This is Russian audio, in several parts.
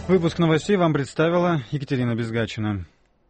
Выпуск новостей вам представила Екатерина Безгачина.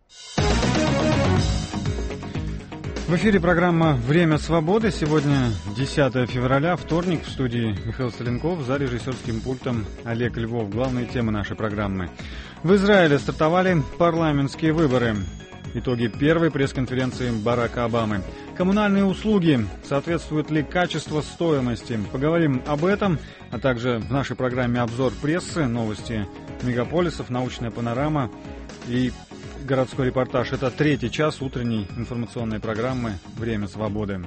В эфире программа «Время свободы». Сегодня 10 февраля, вторник. В студии Михаил Соленков, за режиссерским пультом Олег Львов. Главные темы нашей программы. В Израиле стартовали парламентские выборы. Итоги первой пресс-конференции Барака Обамы. Коммунальные услуги. Соответствует ли качество стоимости? Поговорим об этом, а также в нашей программе обзор прессы, новости мегаполисов, научная панорама и городской репортаж. Это третий час утренней информационной программы «Время свободы».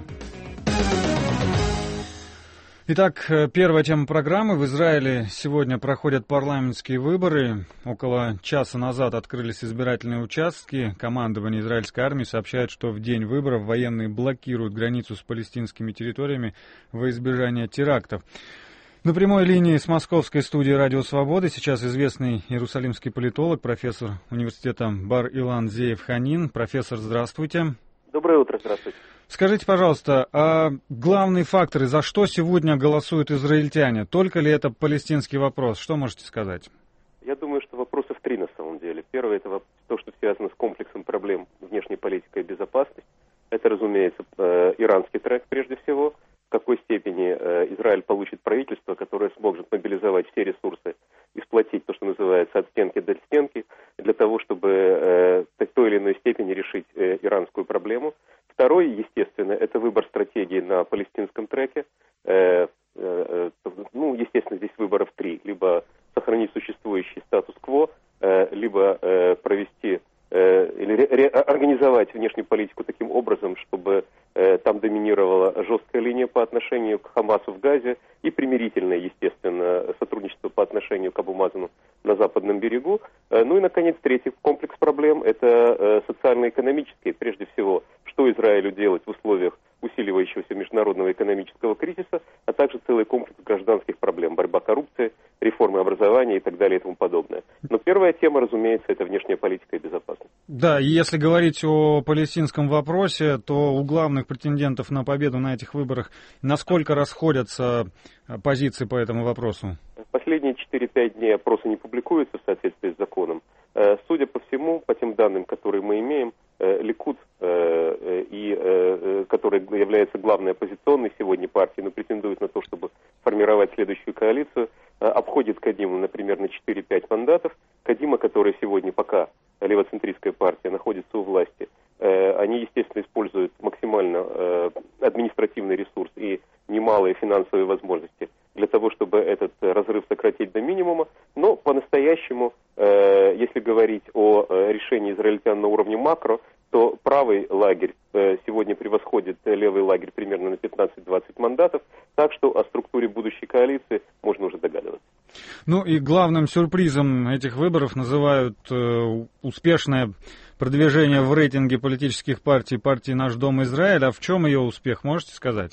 Итак, первая тема программы. В Израиле сегодня проходят парламентские выборы. Около часа назад открылись избирательные участки. Командование израильской армии сообщает, что в день выборов военные блокируют границу с палестинскими территориями во избежание терактов. На прямой линии с московской студии «Радио Свободы» сейчас известный иерусалимский политолог, профессор университета Бар-Илан Зеев Ханин. Профессор, здравствуйте. Доброе утро, здравствуйте. Скажите, пожалуйста, а главные факторы, за что сегодня голосуют израильтяне? Только ли это палестинский вопрос? Что можете сказать? Я думаю, что вопросов три на самом деле. Первый – это то, что связано с комплексом проблем внешней политики и безопасности. Это, разумеется, иранский трек прежде всего. В какой степени Израиль получит правительство, которое сможет мобилизовать все ресурсы и сплотить то, что называется, от стенки до стенки, для того, чтобы в той или иной степени решить иранскую проблему. Второй, естественно, это выбор стратегии на палестинском треке. Естественно, здесь выборов три. Либо сохранить существующий статус-кво, либо провести или организовать внешнюю политику таким образом, чтобы там доминировала жесткая линия по отношению к Хамасу в Газе и примирительное, естественно, сотрудничество по отношению к Абу Мазану на западном берегу. Ну и, наконец, третий комплекс проблем – это социально-экономические. Прежде всего, что Израилю делать в условиях усиливающегося международного экономического кризиса, а также целый комплекс гражданских проблем, борьба коррупции, реформы образования и так далее и тому подобное. Но первая тема, разумеется, это внешняя политика и безопасность. Да, и если говорить о палестинском вопросе, то у главных претендентов на победу на этих выборах насколько расходятся позиции по этому вопросу? Последние 4-5 дней опросы не публикуются в соответствии с законом. Судя по всему, по тем данным, которые мы имеем, Ликуд, который является главной оппозиционной сегодня партией, но претендует на то, чтобы формировать следующую коалицию, обходит Кадиму, например, на 4-5 мандатов. Кадима, которая сегодня пока левоцентристская партия находится у власти, они, естественно, используют максимально административный ресурс и немалые финансовые возможности для того, чтобы этот разрыв сократить до минимума. Но по-настоящему, если говорить о решении израильтян на уровне макро, то правый лагерь сегодня превосходит левый лагерь примерно на 15-20 мандатов, так что о структуре будущей коалиции можно уже догадываться. Ну и главным сюрпризом этих выборов называют успешное продвижение в рейтинге политических партий «Наш Дом Израиль». А в чем ее успех, можете сказать?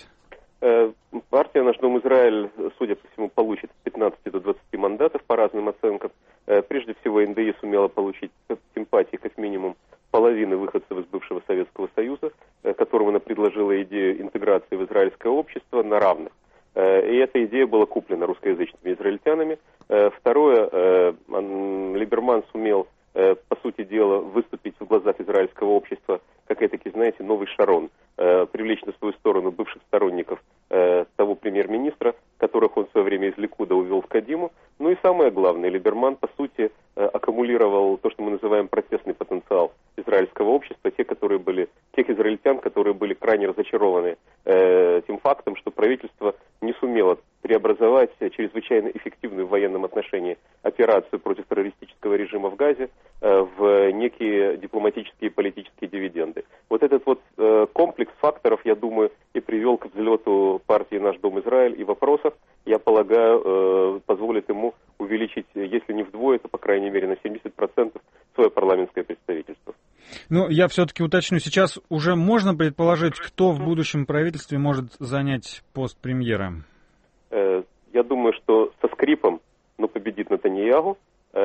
Партия «Наш Дом Израиль», судя по всему, получит от 15 до 20 мандатов по разным оценкам. Прежде всего, НДИ сумела получить симпатии как минимум половины выходцев из бывшего Советского Союза, которым она предложила идею интеграции в израильское общество на равных. И эта идея была куплена русскоязычными израильтянами. Второе, Либерман сумел, по сути дела, выступить в глазах израильского общества как этакий, знаете, новый Шарон, привлечь на свою сторону бывших сторонников того премьер-министра, которых он в свое время из Ликуда увел в Кадиму. Ну и самое главное, Либерман, по сути, аккумулировал то, что мы называем протестный потенциал израильского общества, тех израильтян, которые были крайне разочарованы тем фактом, что правительство не сумело преобразовать чрезвычайно эффективную в военном отношении операцию против террористического режима в Газе в некие дипломатические и политические дивиденды. Вот этот вот комплекс факторов, я думаю, и привел к взлету партии «Наш Дом Израиль» и в вопросах, я полагаю, позволит ему увеличить, если не вдвое, то, по крайней мере, на 70% свое парламентское представительство. Ну, я все-таки уточню, сейчас уже можно предположить, кто в будущем правительстве может занять пост премьера? Я думаю, что со скрипом, но победит Нетаньяху,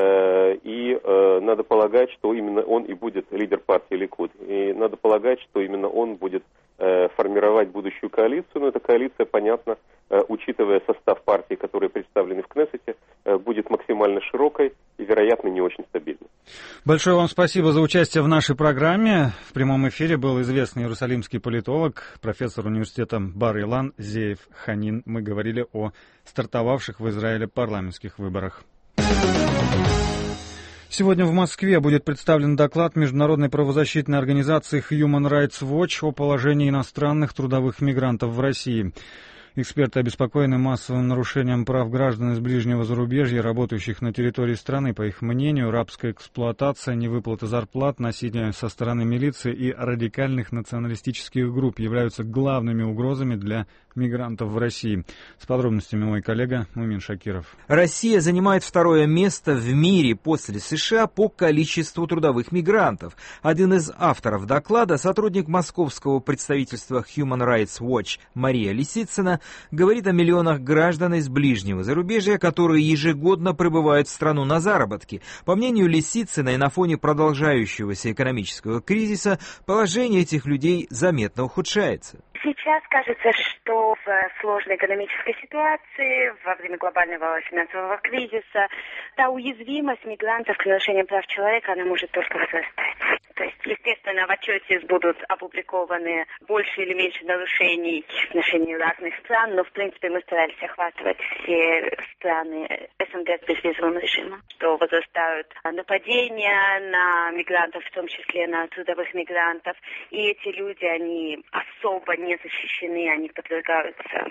и надо полагать, что именно он и будет лидер партии Ликуд. И надо полагать, что именно он будет формировать будущую коалицию. Но эта коалиция, понятно, учитывая состав партий, которые представлены в Кнессете, будет максимально широкой и, вероятно, не очень стабильной. Большое вам спасибо за участие в нашей программе. В прямом эфире был известный иерусалимский политолог, профессор университета Бар-Илан Зеев Ханин. Мы говорили о стартовавших в Израиле парламентских выборах. Сегодня в Москве будет представлен доклад международной правозащитной организации Human Rights Watch о положении иностранных трудовых мигрантов в России. Эксперты обеспокоены массовым нарушением прав граждан из ближнего зарубежья, работающих на территории страны. По их мнению, рабская эксплуатация, невыплата зарплат, насилие со стороны милиции и радикальных националистических групп являются главными угрозами для мигрантов в России. С подробностями мой коллега Мумин Шакиров. Россия занимает второе место в мире после США по количеству трудовых мигрантов. Один из авторов доклада, сотрудник московского представительства Human Rights Watch Мария Лисицына, говорит о миллионах граждан из ближнего зарубежья, которые ежегодно прибывают в страну на заработки. По мнению Лисицыной, на фоне продолжающегося экономического кризиса положение этих людей заметно ухудшается. Сейчас кажется, что в сложной экономической ситуации, во время глобального финансового кризиса, та уязвимость мигрантов к нарушениям прав человека, она может только возрастать. То есть, естественно, в отчете будут опубликованы больше или меньше нарушений в отношении разных стран, но, в принципе, мы старались охватывать все страны СНГ с безвизовым режимом, что возрастают нападения на мигрантов, в том числе на трудовых мигрантов, и эти люди, они особо не защищены, они подвергаются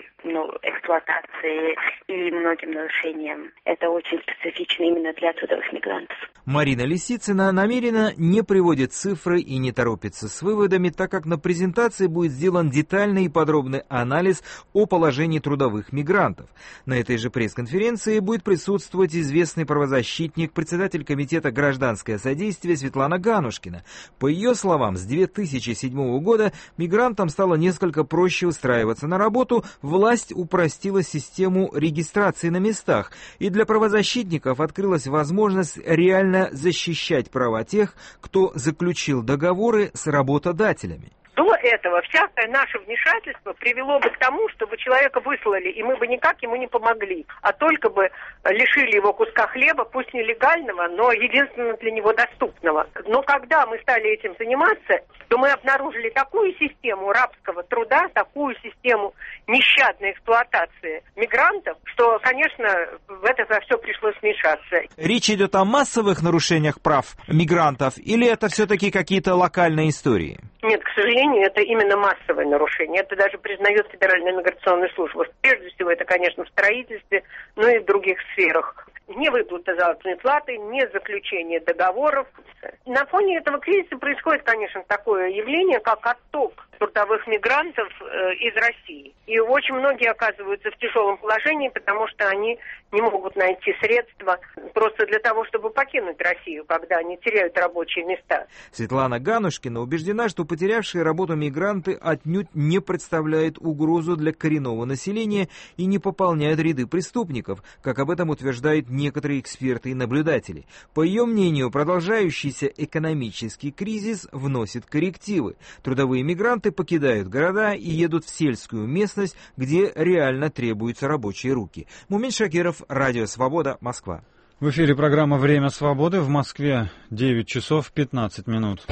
эксплуатации и многим нарушениям. Это очень специфично именно для трудовых мигрантов. Марина Лисицына намеренно не приводит цифры и не торопится с выводами, так как на презентации будет сделан детальный и подробный анализ о положении трудовых мигрантов. На этой же пресс-конференции будет присутствовать известный правозащитник, председатель комитета «Гражданское содействие» Светлана Ганушкина. По ее словам, с 2007 года мигрантам стало несколько проще устраиваться на работу, власть упростила систему регистрации на местах, и для правозащитников открылась возможность реально защищать права тех, кто заключил договоры с работодателями. До этого всякое наше вмешательство привело бы к тому, чтобы человека выслали, и мы бы никак ему не помогли, а только бы лишили его куска хлеба, пусть нелегального, но единственно для него доступного. Но когда мы стали этим заниматься, то мы обнаружили такую систему рабского труда, такую систему нещадной эксплуатации мигрантов, что, конечно, в это все пришлось вмешаться. Речь идет о массовых нарушениях прав мигрантов, или это все-таки какие-то локальные истории? Нет, к сожалению, это именно массовое нарушение. Это даже признает Федеральная миграционная служба. Прежде всего, это, конечно, в строительстве, но и в других сферах. Не выплата заработной платы, не заключение договоров. На фоне этого кризиса происходит, конечно, такое явление, как отток трудовых мигрантов из России. И очень многие оказываются в тяжелом положении, потому что они не могут найти средства просто для того, чтобы покинуть Россию, когда они теряют рабочие места. Светлана Ганушкина убеждена, что потерявшие работу мигранты отнюдь не представляют угрозу для коренного населения и не пополняют ряды преступников, как об этом утверждают некоторые эксперты и наблюдатели. По ее мнению, продолжающийся экономический кризис вносит коррективы. Трудовые мигранты покидают города и едут в сельскую местность, где реально требуются рабочие руки. Мумин Шакиров, Радио Свобода, Москва. В эфире программа «Время свободы». В Москве 9 часов 15 минут.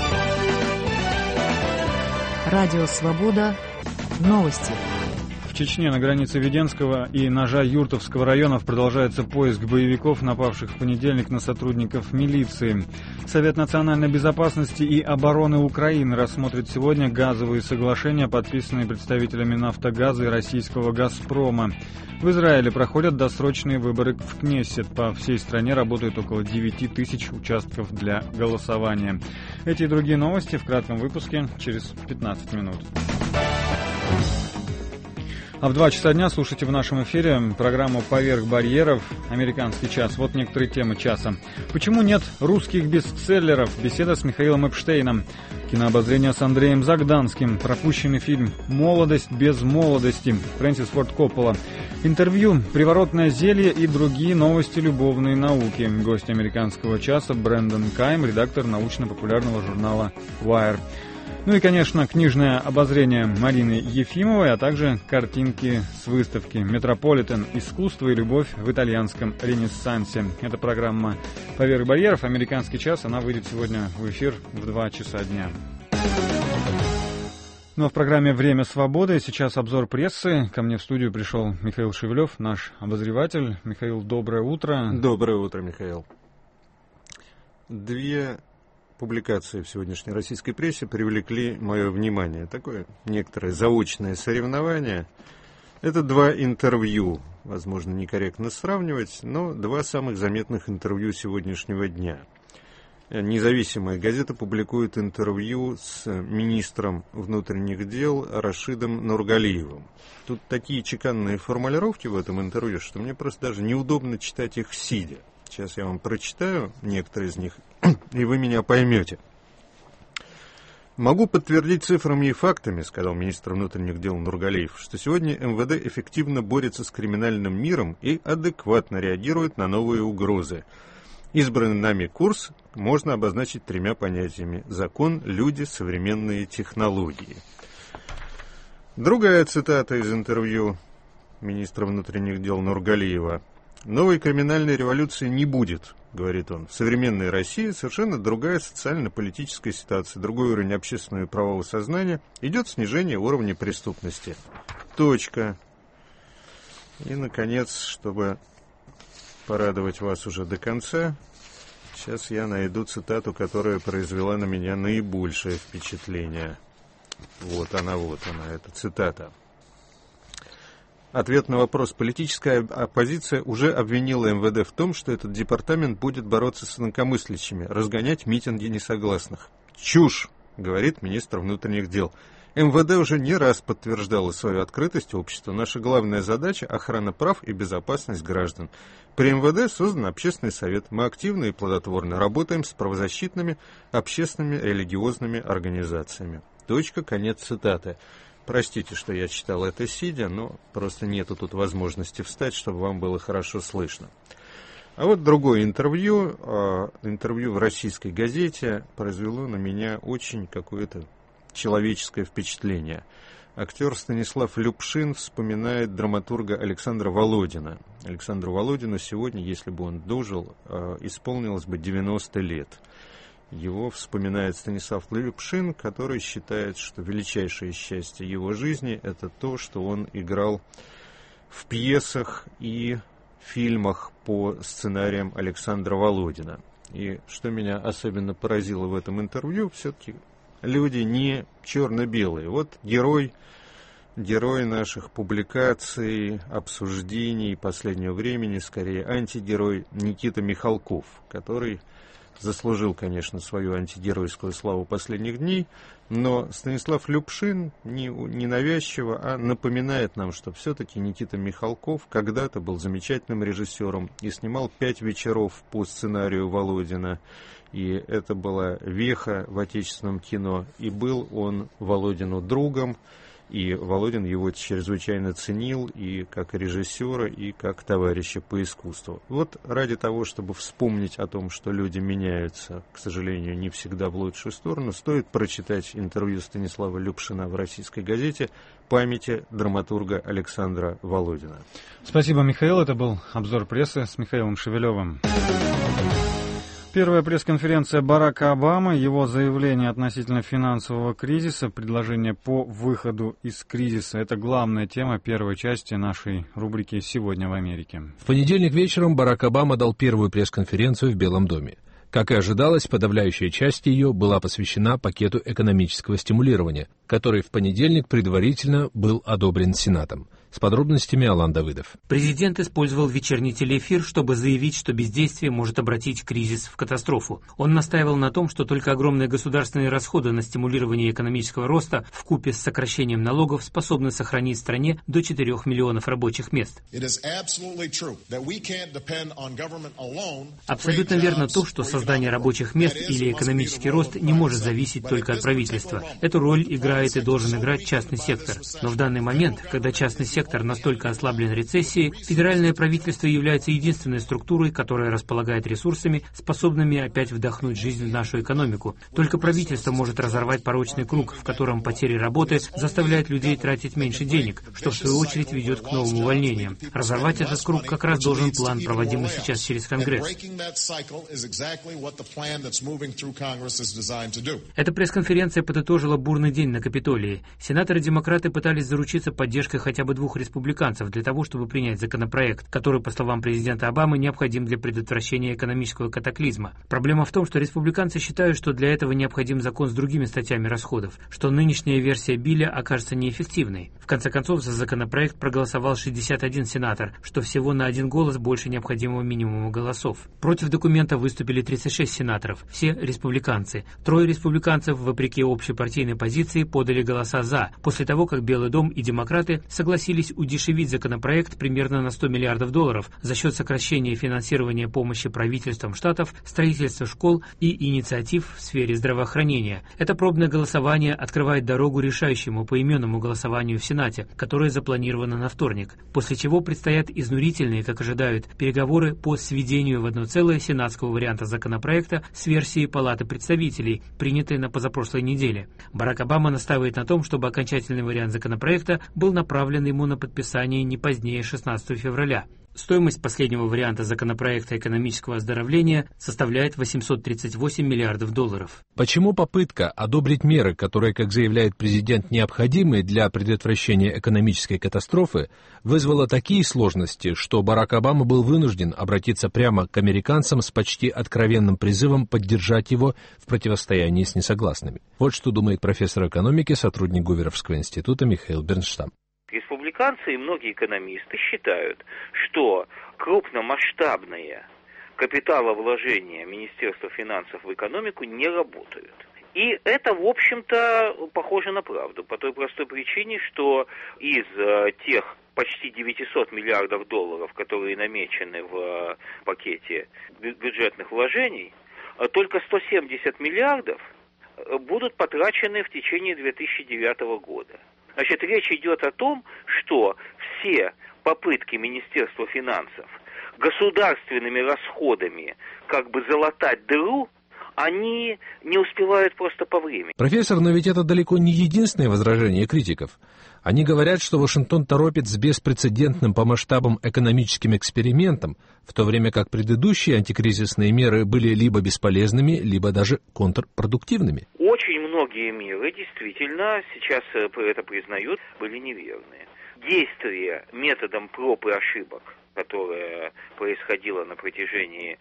Радио Свобода. Новости. В Чечне на границе Веденского и Ножа-Юртовского районов продолжается поиск боевиков, напавших в понедельник на сотрудников милиции. Совет национальной безопасности и обороны Украины рассмотрит сегодня газовые соглашения, подписанные представителями «Нафтогаза» и российского «Газпрома». В Израиле проходят досрочные выборы в Кнессет. По всей стране работает около 9 тысяч участков для голосования. Эти и другие новости в кратком выпуске через 15 минут. А в 2 часа дня слушайте в нашем эфире программу «Поверх барьеров. Американский час». Вот некоторые темы часа. Почему нет русских бестселлеров? Беседа с Михаилом Эпштейном. Кинообозрение с Андреем Загданским. Пропущенный фильм «Молодость без молодости». Фрэнсис Форд Коппола. Интервью, приворотное зелье и другие новости любовной науки. Гость американского часа Брэндон Кайм, редактор научно-популярного журнала Wire. Ну и, конечно, книжное обозрение Марины Ефимовой, а также картинки с выставки «Метрополитен. Искусство и любовь в итальянском ренессансе». Это программа «Поверх барьеров», «Американский час». Она выйдет сегодня в эфир в 2 часа дня. Ну а в программе «Время свободы» сейчас обзор прессы. Ко мне в студию пришел Михаил Шевелев, наш обозреватель. Михаил, доброе утро. Доброе утро, Михаил. 2 публикации в сегодняшней российской прессе привлекли мое внимание. Такое некоторое заочное соревнование. Это 2 интервью. Возможно, некорректно сравнивать, но 2 самых заметных интервью сегодняшнего дня. Независимая газета публикует интервью с министром внутренних дел Рашидом Нургалиевым. Тут такие чеканные формулировки в этом интервью, что мне просто даже неудобно читать их сидя. Сейчас я вам прочитаю некоторые из них, и вы меня поймете. «Могу подтвердить цифрами и фактами, — сказал министр внутренних дел Нургалиев, — что сегодня МВД эффективно борется с криминальным миром и адекватно реагирует на новые угрозы. Избранный нами курс можно обозначить 3 понятиями: закон, люди, современные технологии». Другая цитата из интервью министра внутренних дел Нургалиева. «Новой криминальной революции не будет, — говорит он. В современной России совершенно другая социально-политическая ситуация, другой уровень общественного и правового сознания, идет снижение уровня преступности. Точка». И, наконец, чтобы порадовать вас уже до конца, сейчас я найду цитату, которая произвела на меня наибольшее впечатление. Вот она, эта цитата. Ответ на вопрос. Политическая оппозиция уже обвинила МВД в том, что этот департамент будет бороться с инакомыслящими, разгонять митинги несогласных. Чушь, говорит министр внутренних дел. МВД уже не раз подтверждало свою открытость обществу. Наша главная задача – охрана прав и безопасность граждан. При МВД создан общественный совет. Мы активно и плодотворно работаем с правозащитными, общественными, религиозными организациями. Точка, конец цитаты. Простите, что я читал это сидя, но просто нету тут возможности встать, чтобы вам было хорошо слышно. А вот другое интервью в российской газете произвело на меня очень какое-то человеческое впечатление. Актер Станислав Любшин вспоминает драматурга Александра Володина. Александру Володину сегодня, если бы он дожил, исполнилось бы 90 лет. Его вспоминает Станислав Любшин, который считает, что величайшее счастье его жизни – это то, что он играл в пьесах и фильмах по сценариям Александра Володина. И что меня особенно поразило в этом интервью, все-таки люди не черно-белые. Вот герой наших публикаций, обсуждений последнего времени, скорее антигерой Никита Михалков, который заслужил, конечно, свою антигеройскую славу последних дней, но Станислав Любшин не навязчиво, а напоминает нам, что все-таки Никита Михалков когда-то был замечательным режиссером и снимал 5 вечеров по сценарию Володина, и это была веха в отечественном кино, и был он Володину другом, и Володин его чрезвычайно ценил и как режиссера, и как товарища по искусству. Вот ради того, чтобы вспомнить о том, что люди меняются, к сожалению, не всегда в лучшую сторону, стоит прочитать интервью Станислава Любшина в российской газете «Памяти драматурга Александра Володина». Спасибо, Михаил. Это был обзор прессы с Михаилом Шевелевым. Первая пресс-конференция Барака Обамы, его заявление относительно финансового кризиса, предложение по выходу из кризиса – это главная тема первой части нашей рубрики «Сегодня в Америке». В понедельник вечером Барак Обама дал первую пресс-конференцию в Белом доме. Как и ожидалось, подавляющая часть ее была посвящена пакету экономического стимулирования, который в понедельник предварительно был одобрен Сенатом. С подробностями Алан Давыдов. Президент использовал вечерний телеэфир, чтобы заявить, что бездействие может обратить кризис в катастрофу. Он настаивал на том, что только огромные государственные расходы на стимулирование экономического роста вкупе с сокращением налогов способны сохранить в стране до 4 миллионов рабочих мест. Абсолютно верно то, что создание рабочих мест или экономический рост не может зависеть только от правительства. Эту роль играет и должен играть частный сектор. Но в данный момент, когда частный сектор сектор настолько ослаблен рецессией, федеральное правительство является единственной структурой, которая располагает ресурсами, способными опять вдохнуть жизнь в нашу экономику. Только правительство может разорвать порочный круг, в котором потери работы заставляют людей тратить меньше денег, что в свою очередь ведет к новым увольнениям. Разорвать этот круг как раз должен план, проводимый сейчас через Конгресс. Эта пресс-конференция подытожила бурный день на Капитолии. Сенаторы-демократы пытались заручиться поддержкой хотя бы 2 республиканцев для того, чтобы принять законопроект, который, по словам президента Обамы, необходим для предотвращения экономического катаклизма. Проблема в том, что республиканцы считают, что для этого необходим закон с другими статьями расходов, что нынешняя версия Билля окажется неэффективной. В конце концов, за законопроект проголосовал 61 сенатор, что всего на 1 голос больше необходимого минимума голосов. Против документа выступили 36 сенаторов, все республиканцы. 3 республиканцев, вопреки общей партийной позиции, подали голоса «за», после того, как Белый дом и демократы согласились удешевить законопроект примерно на $100 миллиардов за счет сокращения финансирования помощи правительствам штатов, строительства школ и инициатив в сфере здравоохранения. Это пробное голосование открывает дорогу решающему поименному голосованию в Сенате, которое запланировано на вторник, после чего предстоят изнурительные, как ожидают, переговоры по сведению в одно целое сенатского варианта законопроекта с версией Палаты представителей, принятой на позапрошлой неделе. Барак Обама настаивает на том, чтобы окончательный вариант законопроекта был направлен ему на подписание не позднее 16 февраля. Стоимость последнего варианта законопроекта экономического оздоровления составляет $838 миллиардов. Почему попытка одобрить меры, которые, как заявляет президент, необходимы для предотвращения экономической катастрофы, вызвала такие сложности, что Барак Обама был вынужден обратиться прямо к американцам с почти откровенным призывом поддержать его в противостоянии с несогласными? Вот что думает профессор экономики, сотрудник Гуверовского института Михаил Бернштам. Республиканцы и многие экономисты считают, что крупномасштабные капиталовложения Министерства финансов в экономику не работают. И это, в общем-то, похоже на правду, по той простой причине, что из тех почти $900 миллиардов, которые намечены в пакете бюджетных вложений, только 170 миллиардов будут потрачены в течение 2009 года. Значит, речь идет о том, что все попытки Министерства финансов государственными расходами как бы залатать дыру, они не успевают просто по времени. Профессор, но ведь это далеко не единственное возражение критиков. Они говорят, что Вашингтон торопит с беспрецедентным по масштабам экономическим экспериментом, в то время как предыдущие антикризисные меры были либо бесполезными, либо даже контрпродуктивными. Очень многие меры действительно, сейчас это признают, были неверные. Действие методом проб и ошибок, которое происходило на протяжении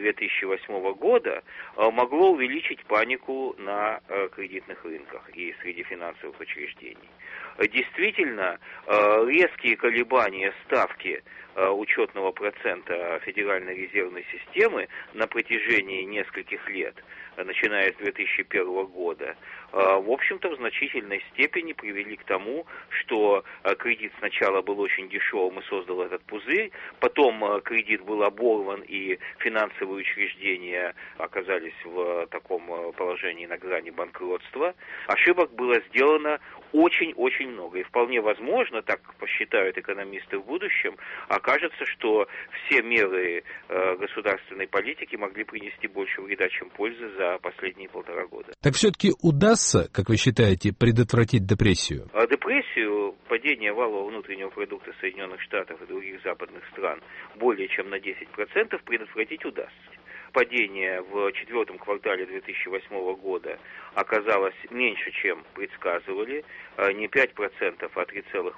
2008 года, могло увеличить панику на кредитных рынках и среди финансовых учреждений. Действительно, резкие колебания ставки учетного процента Федеральной резервной системы на протяжении нескольких лет, начиная с 2001 года, в общем-то, в значительной степени привели к тому, что кредит сначала был очень дешевым и создал этот пузырь, потом кредит был оборван, и финансовые учреждения оказались в таком положении на грани банкротства. Ошибок было сделано очень-очень много. И вполне возможно, так посчитают экономисты в будущем, окажется, что все меры государственной политики могли принести больше вреда, чем пользы за последние 1,5 года. Так все-таки удастся, как вы считаете, предотвратить депрессию? Депрессию, падение валового внутреннего продукта Соединенных Штатов и других западных стран более чем на 10% предотвратить удастся. Падение в 4-м квартале 2008 года оказалось меньше, чем предсказывали, не 5%, а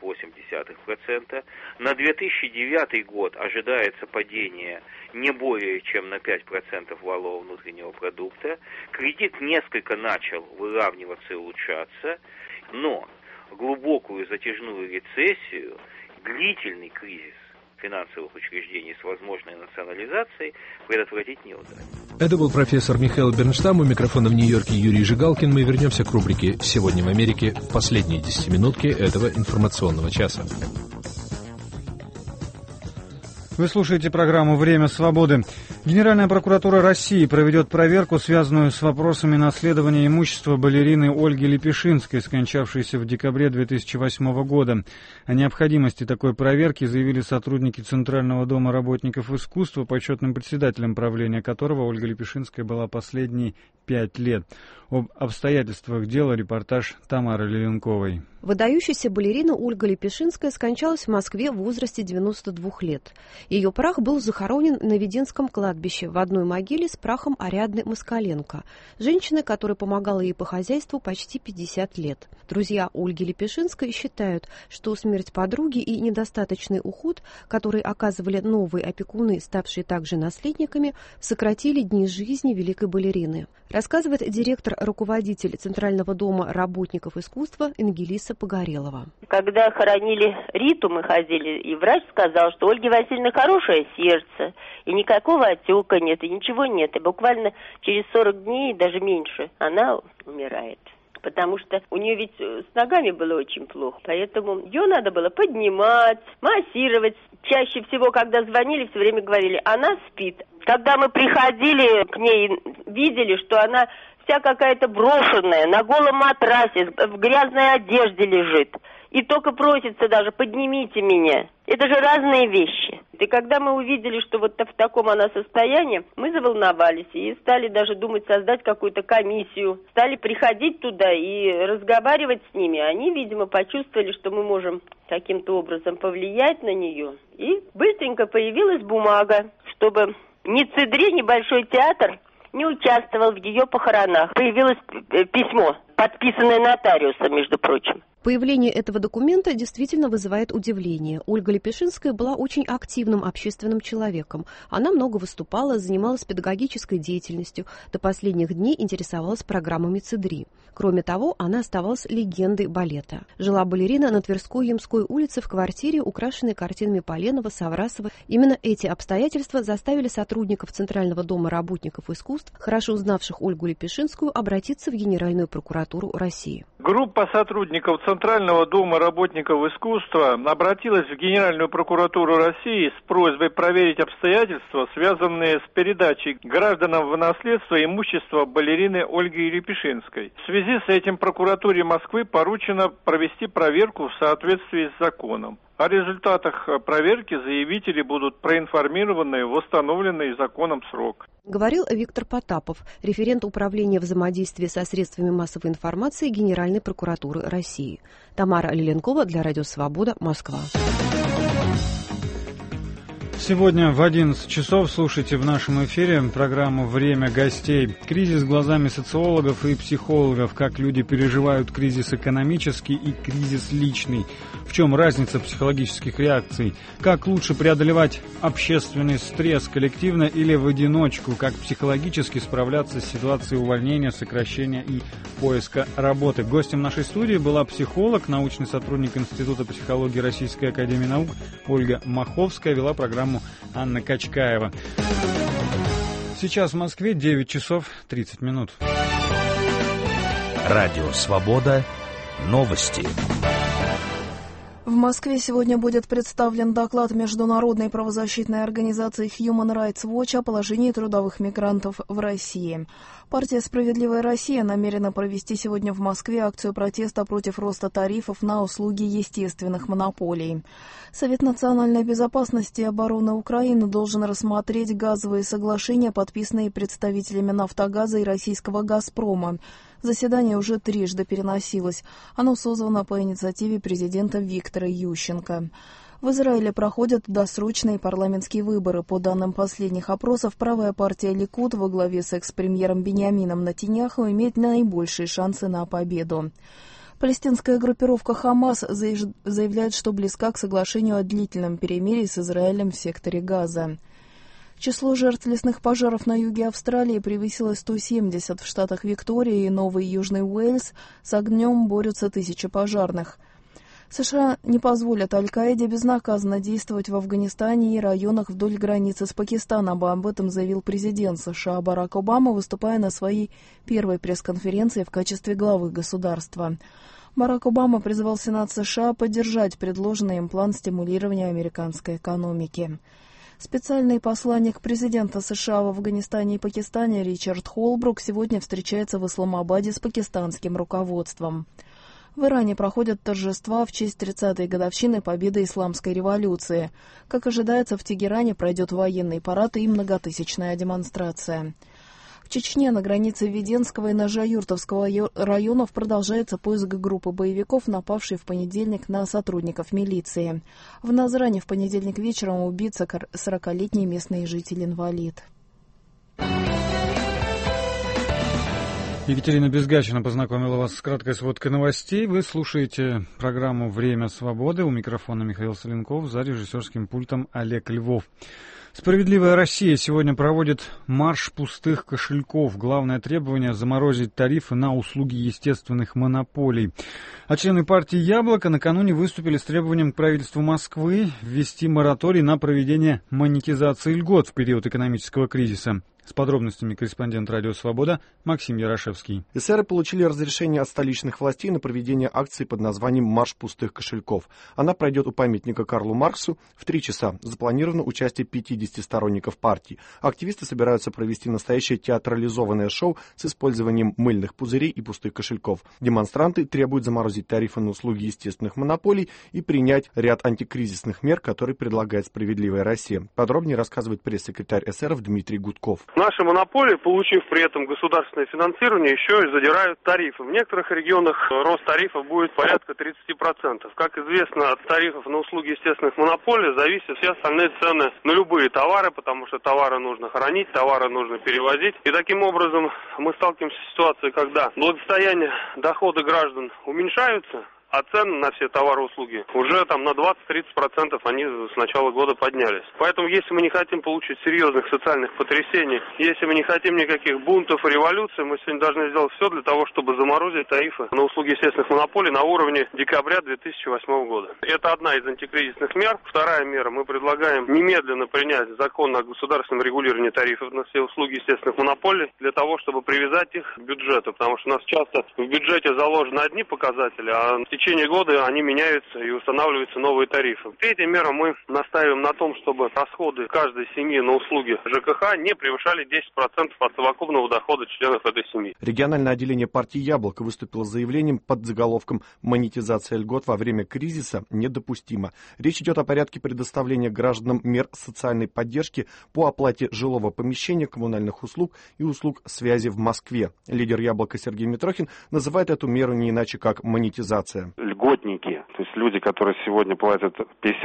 3,8%. На 2009 год ожидается падение не более чем на 5% валового внутреннего продукта. Кредит несколько начал выравниваться и улучшаться, но глубокую затяжную рецессию, длительный кризис финансовых учреждений с возможной национализацией предотвратить не удастся. Это был профессор Михаил Бернштам, у микрофона в Нью-Йорке Юрий Жигалкин. Мы вернемся к рубрике «Сегодня в Америке» в последние 10-минутки этого информационного часа. Вы слушаете программу «Время свободы». Генеральная прокуратура России проведет проверку, связанную с вопросами наследования имущества балерины Ольги Лепешинской, скончавшейся в декабре 2008 года. О необходимости такой проверки заявили сотрудники Центрального дома работников искусства, почетным председателем правления которого Ольга Лепешинская была последние 5 лет. Об обстоятельствах дела репортаж Тамары Леленковой. Выдающаяся балерина Ольга Лепешинская скончалась в Москве в возрасте 92 лет. Ее прах был захоронен на Веденском кладбище в одной могиле с прахом Ариадны Москаленко, женщины, которая помогала ей по хозяйству почти 50 лет. Друзья Ольги Лепешинской считают, что смерть подруги и недостаточный уход, который оказывали новые опекуны, ставшие также наследниками, сократили дни жизни великой балерины. Рассказывает директор-руководитель Центрального дома работников искусства Ангелиса Погорелова. Когда хоронили Риту, мы ходили, и врач сказал, что у Ольги Васильевны хорошее сердце, и никакого отека нет, и ничего нет. И буквально через 40 дней, даже меньше, она умирает. Потому что у нее ведь с ногами было очень плохо. Поэтому ее надо было поднимать, массировать. Чаще всего, когда звонили, все время говорили, она спит. Когда мы приходили к ней, видели, что она вся какая-то брошенная, на голом матрасе, в грязной одежде лежит. И только просится даже, поднимите меня. Это же разные вещи. И когда мы увидели, что вот в таком она состоянии, мы заволновались и стали даже думать создать какую-то комиссию. Стали приходить туда и разговаривать с ними. Они, видимо, почувствовали, что мы можем каким-то образом повлиять на нее. И быстренько появилась бумага, чтобы ни ЦДРИ, ни Большой театр не участвовал в ее похоронах. Появилось письмо, подписанное нотариусом, между прочим. Появление этого документа действительно вызывает удивление. Ольга Лепешинская была очень активным общественным человеком. Она много выступала, занималась педагогической деятельностью, до последних дней интересовалась программами ЦДРИ. Кроме того, она оставалась легендой балета. Жила балерина на Тверской Ямской улице в квартире, украшенной картинами Поленова, Саврасова. Именно эти обстоятельства заставили сотрудников Центрального дома работников искусств, хорошо узнавших Ольгу Лепешинскую, обратиться в Генеральную прокуратуру России. Группа сотрудников Центрального дома работников искусства обратилась в Генеральную прокуратуру России с просьбой проверить обстоятельства, связанные с передачей гражданам в наследство имущества балерины Ольги Лепешинской. В связи с этим прокуратуре Москвы поручено провести проверку в соответствии с законом. О результатах проверки заявители будут проинформированы в установленный законом срок. Говорил Виктор Потапов, референт управления взаимодействия со средствами массовой информации Генеральной прокуратуры России. Тамара Леленкова для Радио Свобода, Москва. Сегодня в 11 часов слушайте в нашем эфире программу «Время гостей». Кризис глазами социологов и психологов. Как люди переживают кризис экономический и кризис личный. В чем разница психологических реакций? Как лучше преодолевать общественный стресс, коллективно или в одиночку? Как психологически справляться с ситуацией увольнения, сокращения и поиска работы? Гостем нашей студии была психолог, научный сотрудник Института психологии Российской академии наук Ольга Маховская. Вела программу Анна Качкаева. Сейчас в Москве 9 часов 30 минут. Радио «Свобода». Новости. В Москве сегодня будет представлен доклад международной правозащитной организации Human Rights Watch о положении трудовых мигрантов в России. Партия «Справедливая Россия» намерена провести сегодня в Москве акцию протеста против роста тарифов на услуги естественных монополий. Совет национальной безопасности и обороны Украины должен рассмотреть газовые соглашения, подписанные представителями «Нафтогаза» и российского «Газпрома». Заседание уже трижды переносилось. Оно созвано по инициативе президента Виктора Ющенко. В Израиле проходят досрочные парламентские выборы. По данным последних опросов, правая партия Ликуд во главе с экс-премьером Биньямином Нетаньяху имеет наибольшие шансы на победу. Палестинская группировка «Хамас» заявляет, что близка к соглашению о длительном перемирии с Израилем в секторе Газа. Число жертв лесных пожаров на юге Австралии превысило 170. В штатах Виктория и Новый Южный Уэльс с огнем борются тысячи пожарных. США не позволят Аль-Каиде безнаказанно действовать в Афганистане и районах вдоль границы с Пакистаном. Об этом заявил президент США Барак Обама, выступая на своей первой пресс-конференции в качестве главы государства. Барак Обама призвал Сенат США поддержать предложенный им план стимулирования американской экономики. Специальный посланник президента США в Афганистане и Пакистане Ричард Холбрук сегодня встречается в Исламабаде с пакистанским руководством. В Иране проходят торжества в честь 30-й годовщины победы Исламской революции. Как ожидается, в Тегеране пройдет военный парад и многотысячная демонстрация. В Чечне на границе Веденского и Ножа-Юртовского районов продолжается поиск группы боевиков, напавшей в понедельник на сотрудников милиции. В Назране в понедельник вечером убит 40-летний местный житель-инвалид. Екатерина Безгачина познакомила вас с краткой сводкой новостей. Вы слушаете программу «Время свободы». У микрофона Михаил Соленков, за режиссерским пультом Олег Львов. «Справедливая Россия» сегодня проводит марш пустых кошельков. Главное требование – заморозить тарифы на услуги естественных монополий. А члены партии «Яблоко» накануне выступили с требованием к правительству Москвы ввести мораторий на проведение монетизации льгот в период экономического кризиса. С подробностями корреспондент «Радио Свобода» Максим Ярошевский. Эсеры получили разрешение от столичных властей на проведение акции под названием «Марш пустых кошельков». Она пройдет у памятника Карлу Марксу в 3 часа. Запланировано участие 50 сторонников партии. Активисты собираются провести настоящее театрализованное шоу с использованием мыльных пузырей и пустых кошельков. Демонстранты требуют заморозить тарифы на услуги естественных монополий и принять ряд антикризисных мер, которые предлагает «Справедливая Россия». Подробнее рассказывает пресс-секретарь эсеров Дмитрий Гудков. Наши монополии, получив при этом государственное финансирование, еще и задирают тарифы. В некоторых регионах рост тарифов будет порядка 30%. Как известно, от тарифов на услуги естественных монополий зависят все остальные цены на любые товары, потому что товары нужно хранить, товары нужно перевозить. И таким образом мы сталкиваемся с ситуацией, когда благосостояние, доходы граждан уменьшаются, а цены на все товары и услуги уже там на 20-30% они с начала года поднялись. Поэтому если мы не хотим получить серьезных социальных потрясений, если мы не хотим никаких бунтов и революций, мы сегодня должны сделать все для того, чтобы заморозить тарифы на услуги естественных монополий на уровне декабря 2008 года. Это одна из антикризисных мер. Вторая мера. Мы предлагаем немедленно принять закон о государственном регулировании тарифов на все услуги естественных монополий для того, чтобы привязать их к бюджету. Потому что у нас часто в бюджете заложены одни показатели, а в течение года они меняются и устанавливаются новые тарифы. Третья мера, мы настаиваем на том, чтобы расходы каждой семьи на услуги ЖКХ не превышали 10% от совокупного дохода членов этой семьи. Региональное отделение партии «Яблоко» выступило с заявлением под заголовком «Монетизация льгот во время кризиса недопустима». Речь идет о порядке предоставления гражданам мер социальной поддержки по оплате жилого помещения, коммунальных услуг и услуг связи в Москве. Лидер «Яблока» Сергей Митрохин называет эту меру не иначе как монетизация. Льготники, то есть люди, которые сегодня платят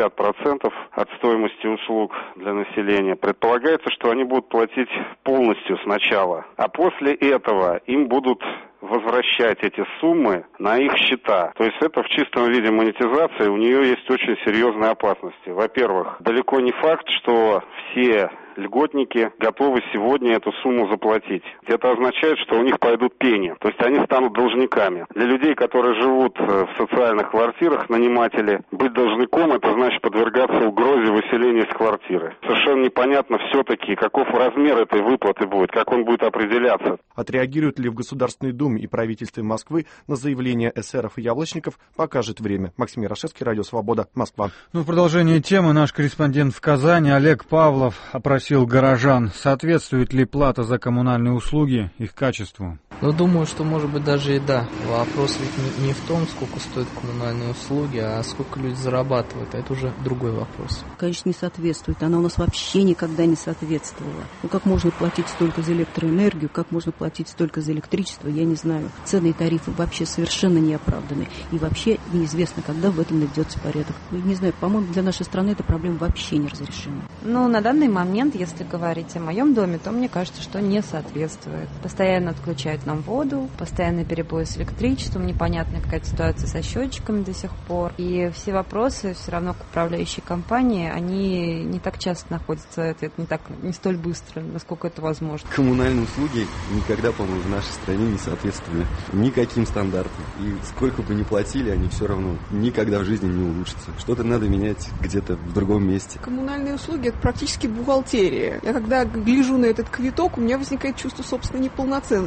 50% от стоимости услуг для населения, предполагается, что они будут платить полностью сначала, а после этого им будут возвращать эти суммы на их счета. То есть это в чистом виде монетизация, у нее есть очень серьезные опасности. Во-первых, далеко не факт, что все льготники готовы сегодня эту сумму заплатить. Это означает, что у них пойдут пени, то есть они станут должниками. Для людей, которые живут в социальных квартирах, наниматели, быть должником, это значит подвергаться угрозе выселения из квартиры. Совершенно непонятно все-таки, каков размер этой выплаты будет, как он будет определяться. Отреагируют ли в Государственной Думе и правительстве Москвы на заявления эсеров и яблочников, покажет время. Максим Ярошевский, Радио Свобода, Москва. В продолжении темы наш корреспондент в Казани Олег Павлов опросил горожан, соответствует ли плата за коммунальные услуги их качеству. Думаю, что может быть даже и да. Вопрос ведь не в том, сколько стоят коммунальные услуги, а сколько люди зарабатывают. Это уже другой вопрос. Конечно, не соответствует. Она у нас вообще никогда не соответствовала. Как можно платить столько за электроэнергию, как можно платить столько за электричество, я не знаю. Цены и тарифы вообще совершенно не оправданы. И вообще неизвестно, когда в этом наведется порядок. Не знаю, по-моему, для нашей страны эта проблема вообще неразрешима. На данный момент, если говорить о моем доме, то мне кажется, что не соответствует. Постоянно отключают нам воду, постоянный перебой с электричеством, непонятная какая-то ситуация со счетчиками до сих пор. И все вопросы все равно к управляющей компании, они не так часто находятся, это не столь быстро, насколько это возможно. Коммунальные услуги никогда, по-моему, в нашей стране не соответствовали никаким стандартам. И сколько бы ни платили, они все равно никогда в жизни не улучшатся. Что-то надо менять где-то в другом месте. Коммунальные услуги – это практически бухгалтерия. Я когда гляжу на этот квиток, у меня возникает чувство собственной неполноценности. Это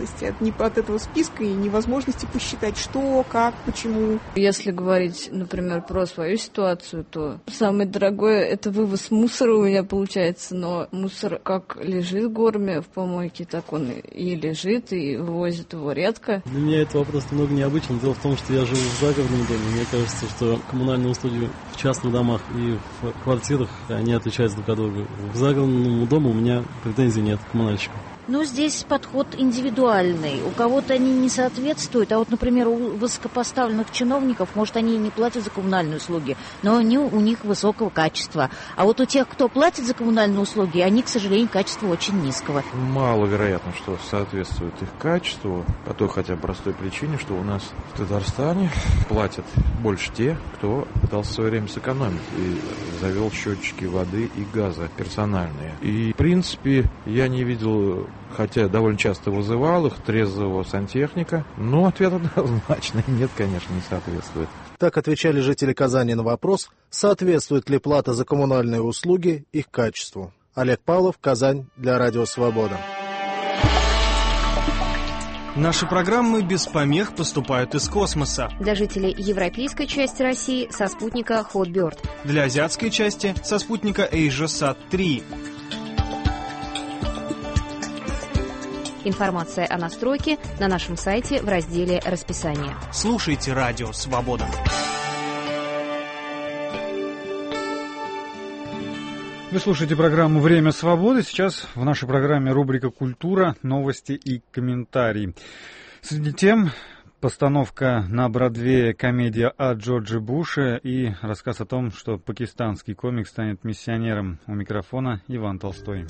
от этого списка и невозможности посчитать, что, как, почему. Если говорить, например, про свою ситуацию, то самое дорогое — это вывоз мусора у меня получается, но мусор как лежит горами в помойке, так он и лежит, и вывозят его редко. Для меня это вопрос немного необычный. Дело в том, что я живу в загородном доме. Мне кажется, что коммунальные услуги в частных домах и в квартирах, они отличаются друг от друга. В загородном доме у меня претензий нет к коммунальщикам. Ну, здесь подход индивидуальный. У кого-то они не соответствуют, а вот, например, у высокопоставленных чиновников, может, они и не платят за коммунальные услуги, но они у них высокого качества. А вот у тех, кто платит за коммунальные услуги, они, к сожалению, качество очень низкого. Маловероятно, что соответствует их качеству, по той хотя бы простой причине, что у нас в Татарстане платят больше те, кто пытался в свое время сэкономить и завел счетчики воды и газа персональные. И, в принципе, я не видел, хотя довольно часто вызывал их, трезвого сантехника, но ответ однозначный: нет, конечно, не соответствует. Так отвечали жители Казани на вопрос, соответствует ли плата за коммунальные услуги их качеству. Олег Павлов, Казань, для Радио Свобода. Наши программы без помех поступают из космоса. Для жителей европейской части России со спутника Hotbird. Для азиатской части со спутника AsiaSat-3. Информация о настройке на нашем сайте в разделе «Расписание». Слушайте Радио Свобода. Вы слушаете программу «Время свободы». Сейчас в нашей программе рубрика «Культура», новости и комментарии. Среди тем постановка на Бродвее комедия о Джордже Буше и рассказ о том, что пакистанский комик станет миссионером. У микрофона Иван Толстой.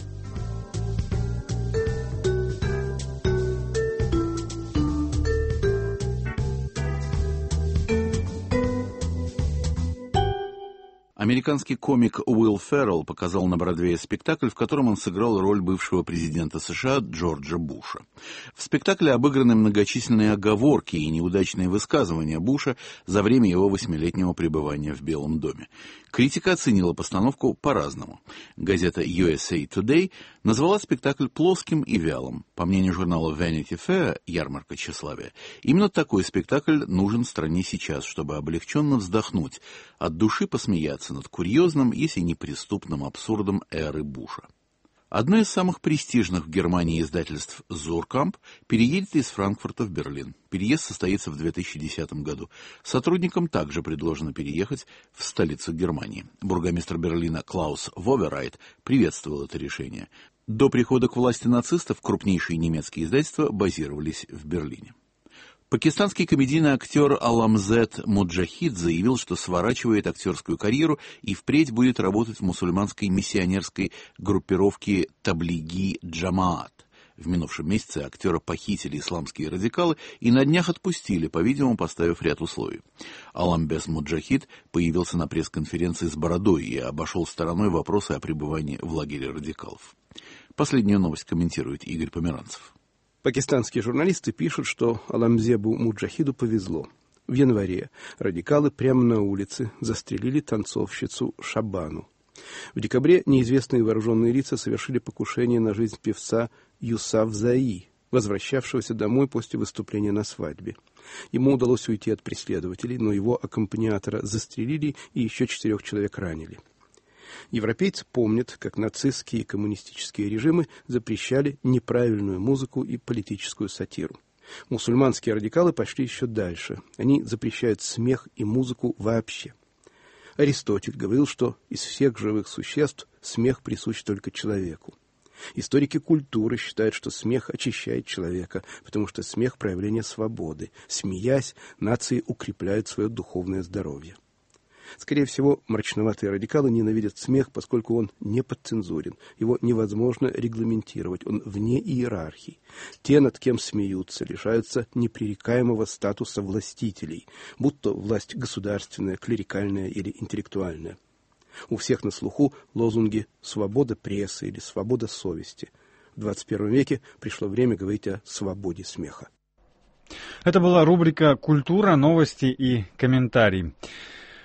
Американский комик Уилл Феррелл показал на Бродвее спектакль, в котором он сыграл роль бывшего президента США Джорджа Буша. В спектакле обыграны многочисленные оговорки и неудачные высказывания Буша за время его 8-летнего пребывания в Белом доме. Критика оценила постановку по-разному. Газета USA Today назвала спектакль плоским и вялым. По мнению журнала Vanity Fair, ярмарка тщеславия, именно такой спектакль нужен стране сейчас, чтобы облегченно вздохнуть, от души посмеяться над курьезным, если не преступным абсурдом эры Буша. Одно из самых престижных в Германии издательств «Зуркамп» переедет из Франкфурта в Берлин. Переезд состоится в 2010 году. Сотрудникам также предложено переехать в столицу Германии. Бургомистр Берлина Клаус Воверайт приветствовал это решение. До прихода к власти нацистов крупнейшие немецкие издательства базировались в Берлине. Пакистанский комедийный актер Аламзет Муджахид заявил, что сворачивает актерскую карьеру и впредь будет работать в мусульманской миссионерской группировке Таблиги Джамаат. В минувшем месяце актера похитили исламские радикалы и на днях отпустили, по-видимому, поставив ряд условий. Аламбес Муджахид появился на пресс-конференции с бородой и обошел стороной вопросы о пребывании в лагере радикалов. Последнюю новость комментирует Игорь Померанцев. Пакистанские журналисты пишут, что Аламзебу Муджахиду повезло. В январе радикалы прямо на улице застрелили танцовщицу Шабану. В декабре неизвестные вооруженные лица совершили покушение на жизнь певца Юсафзаи, возвращавшегося домой после выступления на свадьбе. Ему удалось уйти от преследователей, но его аккомпаниатора застрелили и еще 4 человек ранили. Европейцы помнят, как нацистские и коммунистические режимы запрещали неправильную музыку и политическую сатиру. Мусульманские радикалы пошли еще дальше. Они запрещают смех и музыку вообще. Аристотель говорил, что из всех живых существ смех присущ только человеку. Историки культуры считают, что смех очищает человека, потому что смех – проявление свободы. Смеясь, нации укрепляют свое духовное здоровье. Скорее всего, мрачноватые радикалы ненавидят смех, поскольку он не подцензурен. Его невозможно регламентировать, он вне иерархии. Те, над кем смеются, лишаются непререкаемого статуса властителей, будь то власть государственная, клерикальная или интеллектуальная. У всех на слуху лозунги «свобода прессы» или «свобода совести». В 21 веке пришло время говорить о свободе смеха. Это была рубрика «Культура, новости и комментарии».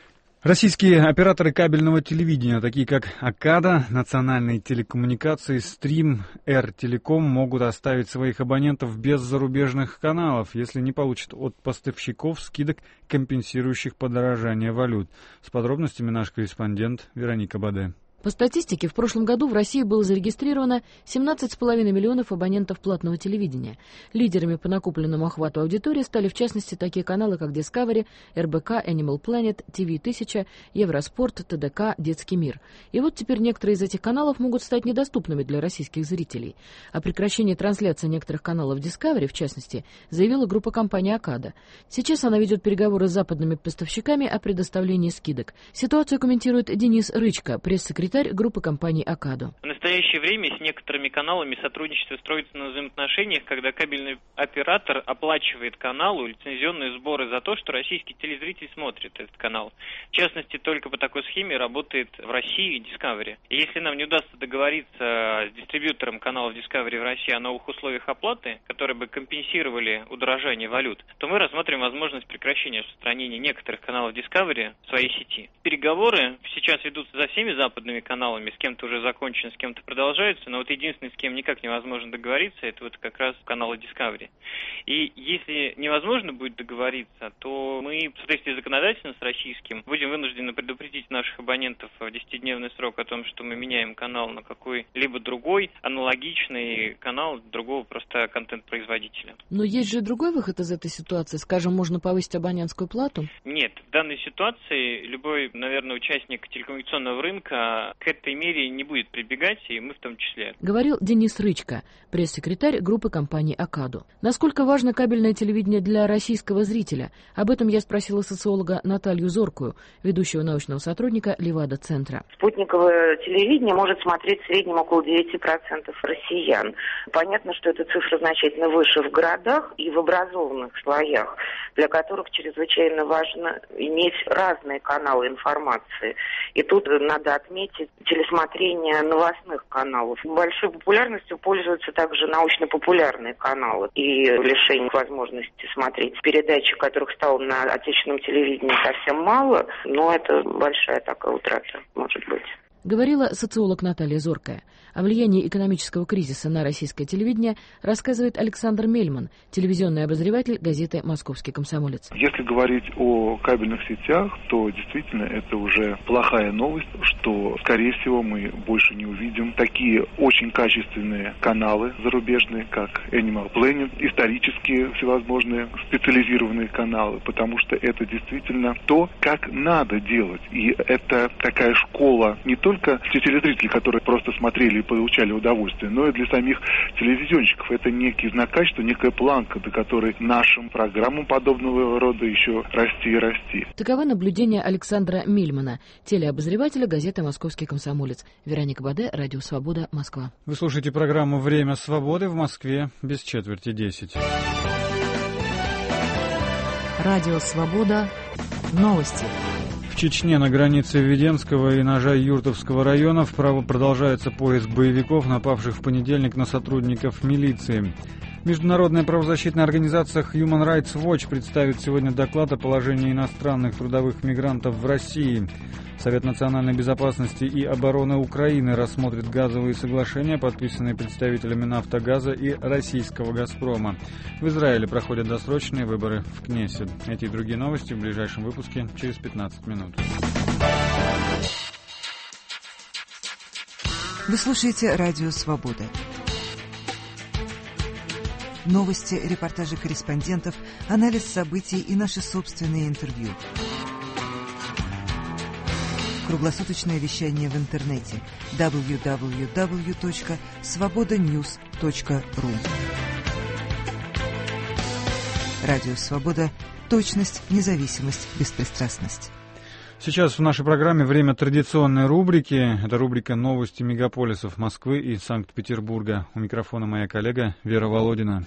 Российские операторы кабельного телевидения, такие как АКАДА, Национальные телекоммуникации, Стрим, Р-Телеком, могут оставить своих абонентов без зарубежных каналов, если не получат от поставщиков скидок, компенсирующих подорожание валют. С подробностями наш корреспондент Вероника Баде. По статистике, в прошлом году в России было зарегистрировано 17,5 миллионов абонентов платного телевидения. Лидерами по накопленному охвату аудитории стали, в частности, такие каналы, как Discovery, РБК, Animal Planet, ТВ-1000, Евроспорт, ТДК, Детский мир. И вот теперь некоторые из этих каналов могут стать недоступными для российских зрителей. О прекращении трансляции некоторых каналов Discovery, в частности, заявила группа компании АКАДА. Сейчас она ведет переговоры с западными поставщиками о предоставлении скидок. Ситуацию комментирует Денис Рычко, пресс-секретарь группы компании АКАДО. В настоящее время с некоторыми каналами сотрудничество строится на взаимоотношениях, когда кабельный оператор оплачивает каналу лицензионные сборы за то, что российский телезритель смотрит этот канал. В частности, только по такой схеме работает в России Discovery. И если нам не удастся договориться с дистрибьютором каналов Discovery в России о новых условиях оплаты, которые бы компенсировали удорожание валют, то мы рассмотрим возможность прекращения распространения некоторых каналов Discovery в своей сети. Переговоры сейчас ведутся за всеми западными каналами, с кем-то уже закончено, с кем-то продолжается, но вот единственный, с кем никак невозможно договориться, это вот как раз каналы Discovery. И если невозможно будет договориться, то мы в соответствии с законодательством с российским будем вынуждены предупредить наших абонентов в 10-дневный срок о том, что мы меняем канал на какой-либо другой аналогичный канал другого просто контент-производителя. Но есть же другой выход из этой ситуации, скажем, можно повысить абонентскую плату? Нет, в данной ситуации любой, наверное, участник телекоммуникационного рынка к этой мере не будет прибегать, и мы в том числе. Говорил Денис Рычко, пресс-секретарь группы компании АКАДО. Насколько важно кабельное телевидение для российского зрителя? Об этом я спросила социолога Наталью Зоркую, ведущего научного сотрудника Левада-центра. Спутниковое телевидение может смотреть в среднем около 9% россиян. Понятно, что эта цифра значительно выше в городах и в образованных слоях, для которых чрезвычайно важно иметь разные каналы информации. И тут надо отметить телесмотрение новостных каналов. Большой популярностью пользуются также научно-популярные каналы. И лишение возможности смотреть передачи, которых стало на отечественном телевидении совсем мало, но это большая такая утрата, может быть. Говорила социолог Наталья Зоркая. О влиянии экономического кризиса на российское телевидение рассказывает Александр Мельман, телевизионный обозреватель газеты «Московский комсомолец». Если говорить о кабельных сетях, то действительно это уже плохая новость, что, скорее всего, мы больше не увидим такие очень качественные каналы зарубежные, как Animal Planet, исторические всевозможные специализированные каналы, потому что это действительно то, как надо делать. И это такая школа не только для телезрителей, которые просто смотрели и получали удовольствие, но и для самих телевизионщиков. Это некий знак качества, некая планка, до которой нашим программам подобного рода еще расти и расти. Таковы наблюдения Александра Мельмана, телеобозревателя газеты «Московский комсомолец». Вероника Баде, Радио Свобода, Москва. Вы слушаете программу «Время свободы» в Москве без четверти 10. Радио Свобода. Новости. В Чечне на границе Введенского и Ножа-Юртовского районов продолжается поиск боевиков, напавших в понедельник на сотрудников милиции. Международная правозащитная организация Human Rights Watch представит сегодня доклад о положении иностранных трудовых мигрантов в России. Совет национальной безопасности и обороны Украины рассмотрит газовые соглашения, подписанные представителями «Нафтогаза» и российского «Газпрома». В Израиле проходят досрочные выборы в Кнессет. Эти и другие новости в ближайшем выпуске через 15 минут. Вы слушаете «Радио Свобода». Новости, репортажи корреспондентов, анализ событий и наши собственные интервью. Круглосуточное вещание в интернете www.svobodanews.ru. Радио Свобода. Точность, независимость, беспристрастность. Сейчас в нашей программе время традиционной рубрики. Это рубрика «Новости мегаполисов Москвы и Санкт-Петербурга». У микрофона моя коллега Вера Володина.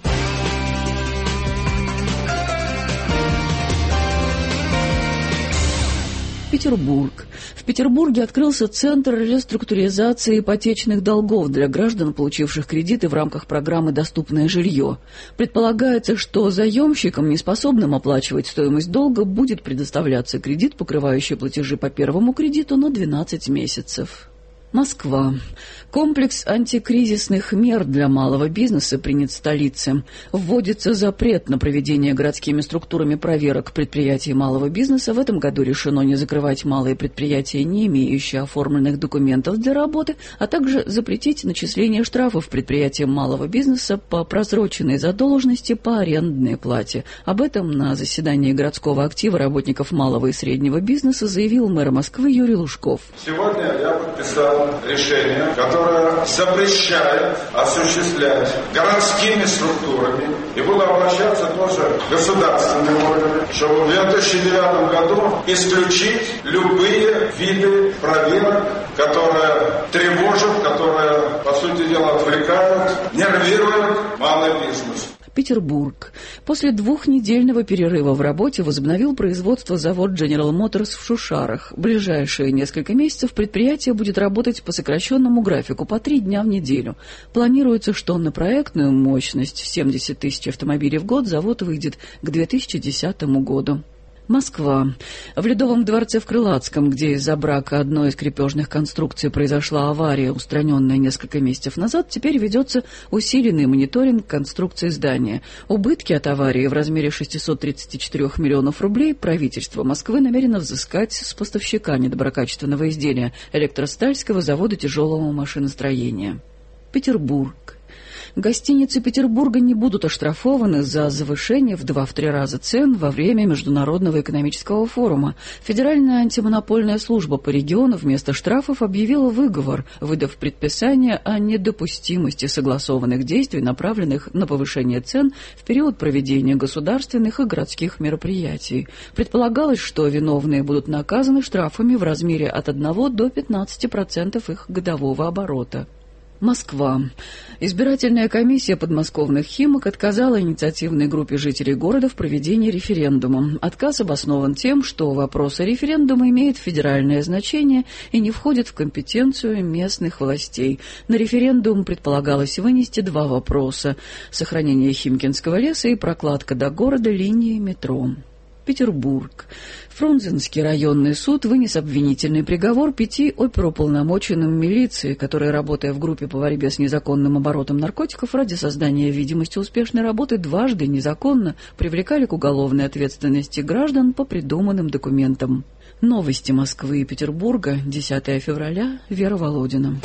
Петербург. В Петербурге открылся Центр реструктуризации ипотечных долгов для граждан, получивших кредиты в рамках программы «Доступное жилье». Предполагается, что заемщикам, неспособным оплачивать стоимость долга, будет предоставляться кредит, покрывающий платежи по первому кредиту на 12 месяцев. Москва. Комплекс антикризисных мер для малого бизнеса принят в столице. Вводится запрет на проведение городскими структурами проверок предприятий малого бизнеса. В этом году решено не закрывать малые предприятия, не имеющие оформленных документов для работы, а также запретить начисление штрафов предприятиям малого бизнеса по просроченной задолженности по арендной плате. Об этом на заседании городского актива работников малого и среднего бизнеса заявил мэр Москвы Юрий Лужков. Сегодня я подписал решение, которое запрещает осуществлять городскими структурами, и буду обращаться тоже к государственным органам, чтобы в 2009 году исключить любые виды проверок, которые тревожат, которые, по сути дела, отвлекают, нервируют малый бизнес. Петербург. После двухнедельного перерыва в работе возобновил производство завод General Motors в Шушарах. В ближайшие несколько месяцев предприятие будет работать по сокращенному графику по 3 дня в неделю. Планируется, что на проектную мощность в 70 тысяч автомобилей в год завод выйдет к 2010 году. Москва. В Ледовом дворце в Крылатском, где из-за брака одной из крепежных конструкций произошла авария, устраненная несколько месяцев назад, теперь ведется усиленный мониторинг конструкции здания. Убытки от аварии в размере 634 миллионов рублей правительство Москвы намерено взыскать с поставщика недоброкачественного изделия Электростальского завода тяжелого машиностроения. Петербург. Гостиницы Петербурга не будут оштрафованы за завышение в 2-3 раза цен во время Международного экономического форума. Федеральная антимонопольная служба по региону вместо штрафов объявила выговор, выдав предписание о недопустимости согласованных действий, направленных на повышение цен в период проведения государственных и городских мероприятий. Предполагалось, что виновные будут наказаны штрафами в размере от 1 до 15% их годового оборота. Москва. Избирательная комиссия подмосковных Химок отказала инициативной группе жителей города в проведении референдума. Отказ обоснован тем, что вопрос о референдуме имеет федеральное значение и не входит в компетенцию местных властей. На референдум предполагалось вынести 2 вопроса – сохранение Химкинского леса и прокладка до города линии метро. Петербург. Фрунзенский районный суд вынес обвинительный приговор 5 оперуполномоченным милиции, которые, работая в группе по борьбе с незаконным оборотом наркотиков ради создания видимости успешной работы, дважды незаконно привлекали к уголовной ответственности граждан по придуманным документам. Новости Москвы и Петербурга, 10 февраля, Вера Володина.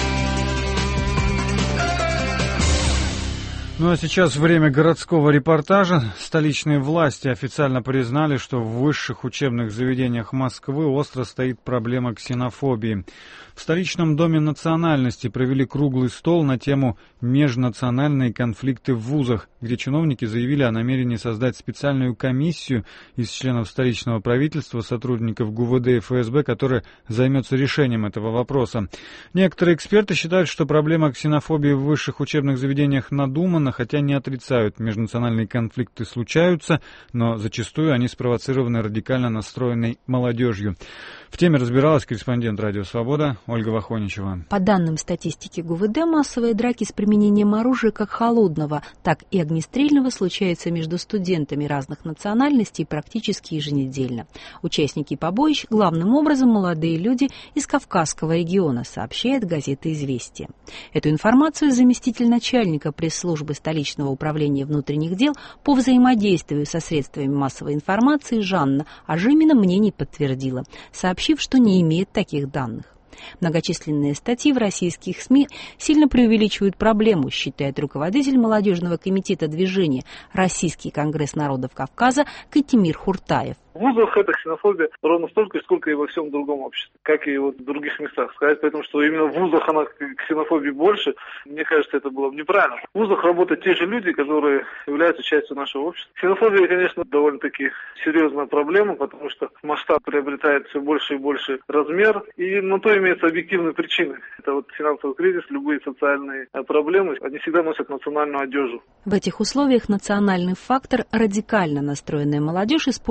Ну а сейчас время городского репортажа. Столичные власти официально признали, что в высших учебных заведениях Москвы остро стоит проблема ксенофобии. В столичном доме национальности провели круглый стол на тему «Межнациональные конфликты в вузах», где чиновники заявили о намерении создать специальную комиссию из членов столичного правительства, сотрудников ГУВД и ФСБ, которая займется решением этого вопроса. Некоторые эксперты считают, что проблема ксенофобии в высших учебных заведениях надумана, хотя не отрицают, межнациональные конфликты случаются, но зачастую они спровоцированы радикально настроенной молодежью. В теме разбиралась корреспондент «Радио Свобода» Ольга Вахоничева. По данным статистики ГУВД, массовые драки с применением оружия как холодного, так и огнестрельного случаются между студентами разных национальностей практически еженедельно. Участники побоищ главным образом молодые люди из Кавказского региона, сообщает газета «Известия». Эту информацию заместитель начальника пресс-службы столичного управления внутренних дел по взаимодействию со средствами массовой информации Жанна Ажимина мне не подтвердила, сообщив, что не имеет таких данных. Многочисленные статьи в российских СМИ сильно преувеличивают проблему, считает руководитель молодежного комитета движения «Российский конгресс народов Кавказа» Катимир Хуртаев. В вузах эта ксенофобия ровно столько, сколько и во всем другом обществе, как и вот в других местах. Сказать поэтому, что именно в вузах она ксенофобии больше, мне кажется, это было бы неправильно. В вузах работают те же люди, которые являются частью нашего общества. Ксенофобия, конечно, довольно-таки серьезная проблема, потому что масштаб приобретает все больше и больше размер, и на то имеются объективные причины. Это вот финансовый кризис, любые социальные проблемы, они всегда носят национальную одежду. В этих условиях национальный фактор радикально настроенная молодежь использует в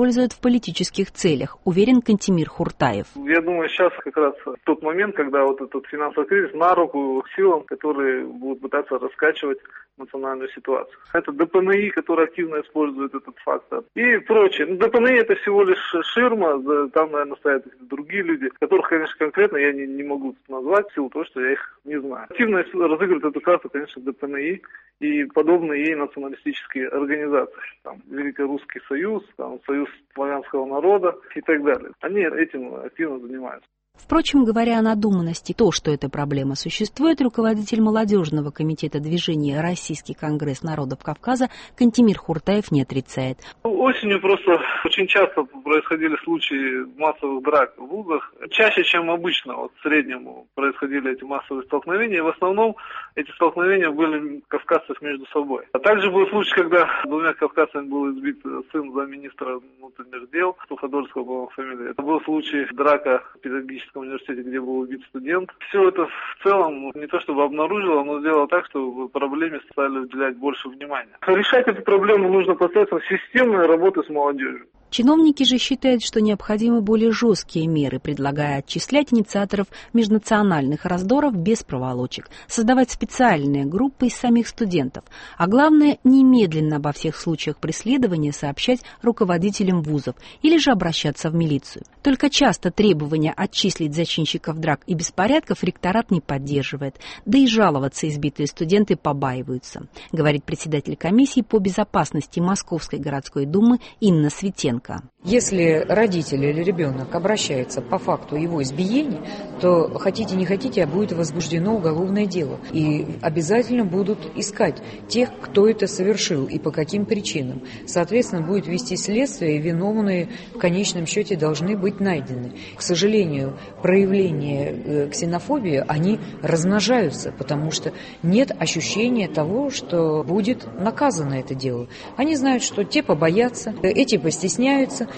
политических целях, уверен Кантемир Хуртаев. Я думаю, сейчас как раз тот момент, когда вот этот финансовый кризис на руку силам, которые будут пытаться раскачивать национальную ситуацию. Это ДПНИ, который активно использует этот фактор и прочее. ДПНИ это всего лишь ширма, там, наверное, стоят другие люди, которых, конечно, конкретно я не могу назвать в силу того, что я их не знаю. Активно разыгрывает эту карту, конечно, ДПНИ и подобные ей националистические организации. Там Великорусский союз, там Союз славянского народа и так далее. Они этим активно занимаются. Впрочем, говоря о надуманности, то, что эта проблема существует, руководитель молодежного комитета движения «Российский конгресс народов Кавказа» Кантемир Хуртаев не отрицает. Осенью просто очень часто происходили случаи массовых драк в вузах. Чаще, чем обычно, вот в среднем происходили эти массовые столкновения. И в основном эти столкновения были кавказцев между собой. А также был случай, когда двумя кавказцами был избит сын замминистра внутренних дел, Суходольского, по-моему, фамилия. Это был случай драка в педагогическом университете, где был убит студент. Все это в целом не то чтобы обнаружило, но сделало так, что проблеме стали уделять больше внимания. Решать эту проблему нужно посредством системной работы с молодежью. Чиновники же считают, что необходимы более жесткие меры, предлагая отчислять инициаторов межнациональных раздоров без проволочек, создавать специальные группы из самих студентов, а главное, немедленно обо всех случаях преследования сообщать руководителям вузов или же обращаться в милицию. Только часто требования отчислить зачинщиков драк и беспорядков ректорат не поддерживает, да и жаловаться избитые студенты побаиваются, говорит председатель комиссии по безопасности Московской городской думы Инна Светенко. Если родитель или ребенок обращается по факту его избиения, то хотите не хотите, а будет возбуждено уголовное дело. И обязательно будут искать тех, кто это совершил и по каким причинам. Соответственно, будет вести следствие, и виновные в конечном счете должны быть найдены. К сожалению, проявления ксенофобии, они размножаются, потому что нет ощущения того, что будет наказано это дело. Они знают, что те побоятся, эти постесняются.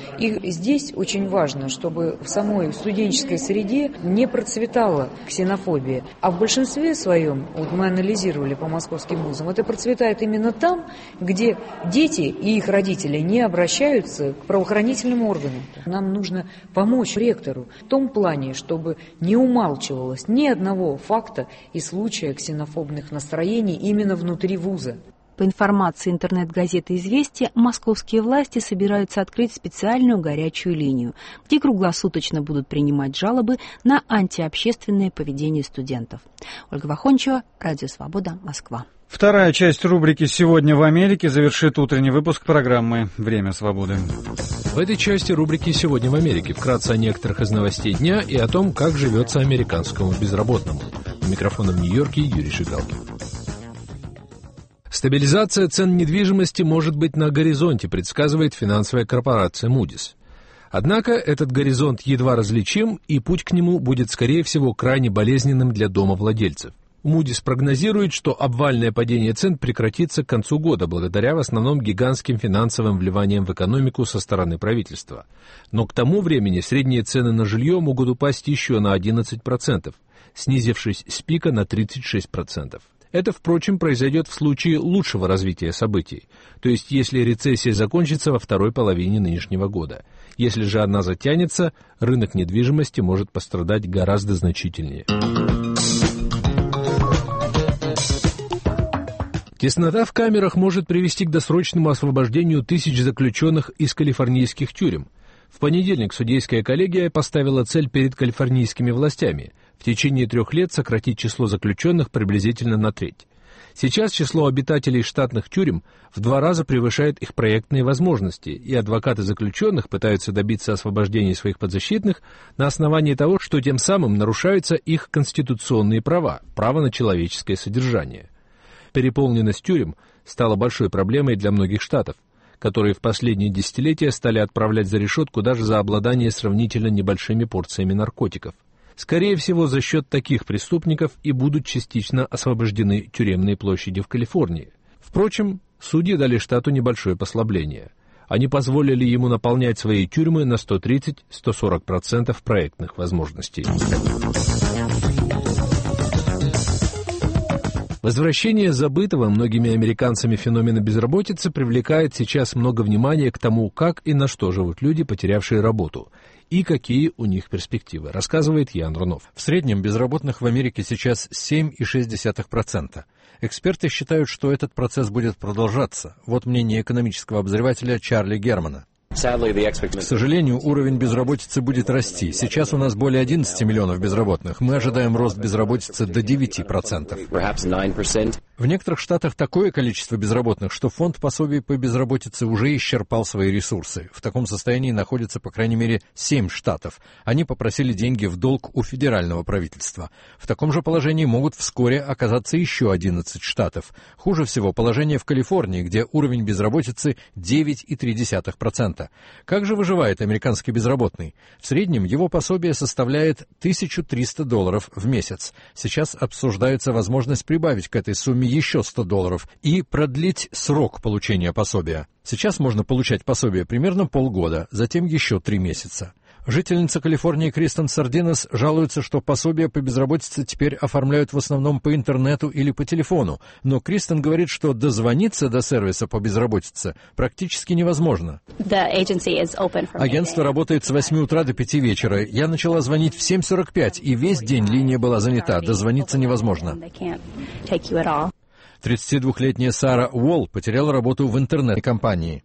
И здесь очень важно, чтобы в самой студенческой среде не процветала ксенофобия. А в большинстве своем, вот мы анализировали по московским вузам, это процветает именно там, где дети и их родители не обращаются к правоохранительным органам. Нам нужно помочь ректору в том плане, чтобы не умалчивалось ни одного факта и случая ксенофобных настроений именно внутри вуза. По информации интернет-газеты «Известия», московские власти собираются открыть специальную горячую линию, где круглосуточно будут принимать жалобы на антиобщественное поведение студентов. Ольга Вахончева, Радио Свобода, Москва. Вторая часть рубрики «Сегодня в Америке» завершит утренний выпуск программы «Время свободы». В этой части рубрики «Сегодня в Америке» вкратце о некоторых из новостей дня и о том, как живется американскому безработному. У микрофона в Нью-Йорке Юрий Шигалкин. Стабилизация цен недвижимости может быть на горизонте, предсказывает финансовая корпорация Moody's. Однако этот горизонт едва различим, и путь к нему будет, скорее всего, крайне болезненным для домовладельцев. Moody's прогнозирует, что обвальное падение цен прекратится к концу года, благодаря в основном гигантским финансовым вливаниям в экономику со стороны правительства. Но к тому времени средние цены на жилье могут упасть еще на 11%, снизившись с пика на 36%. Это, впрочем, произойдет в случае лучшего развития событий, то есть если рецессия закончится во второй половине нынешнего года. Если же она затянется, рынок недвижимости может пострадать гораздо значительнее. Теснота в камерах может привести к досрочному освобождению тысяч заключенных из калифорнийских тюрем. В понедельник судейская коллегия поставила цель перед калифорнийскими властями – в течение 3 лет сократить число заключенных приблизительно на треть. Сейчас число обитателей штатных тюрем в 2 раза превышает их проектные возможности, и адвокаты заключенных пытаются добиться освобождения своих подзащитных на основании того, что тем самым нарушаются их конституционные права, право на человеческое содержание. Переполненность тюрем стала большой проблемой для многих штатов, которые в последние десятилетия стали отправлять за решетку даже за обладание сравнительно небольшими порциями наркотиков. Скорее всего, за счет таких преступников и будут частично освобождены тюремные площади в Калифорнии. Впрочем, судьи дали штату небольшое послабление. Они позволили ему наполнять свои тюрьмы на 130-140% проектных возможностей. Возвращение забытого многими американцами феномена безработицы привлекает сейчас много внимания к тому, как и на что живут люди, потерявшие работу, и какие у них перспективы, рассказывает Ян Рунов. В среднем безработных в Америке сейчас 7,6%. Эксперты считают, что этот процесс будет продолжаться. Вот мнение экономического обозревателя Чарли Германа. К сожалению, уровень безработицы будет расти. Сейчас у нас более 11 миллионов безработных. Мы ожидаем рост безработицы до 9%. В некоторых штатах такое количество безработных, что фонд пособий по безработице уже исчерпал свои ресурсы. В таком состоянии находятся, по крайней мере, 7 штатов. Они попросили деньги в долг у федерального правительства. В таком же положении могут вскоре оказаться еще 11 штатов. Хуже всего положение в Калифорнии, где уровень безработицы 9,3%. Как же выживает американский безработный? В среднем его пособие составляет $1300 в месяц. Сейчас обсуждается возможность прибавить к этой сумме еще $100 и продлить срок получения пособия. Сейчас можно получать пособие примерно полгода, затем еще 3 месяца. Жительница Калифорнии Кристен Сардинес жалуется, что пособия по безработице теперь оформляют в основном по интернету или по телефону, но Кристен говорит, что дозвониться до сервиса по безработице практически невозможно. Агентство работает с 8 утра до 5 вечера. Я начала звонить в 7:45, и весь день линия была занята, дозвониться невозможно. 32-летняя Сара Уолл потеряла работу в интернет-компании.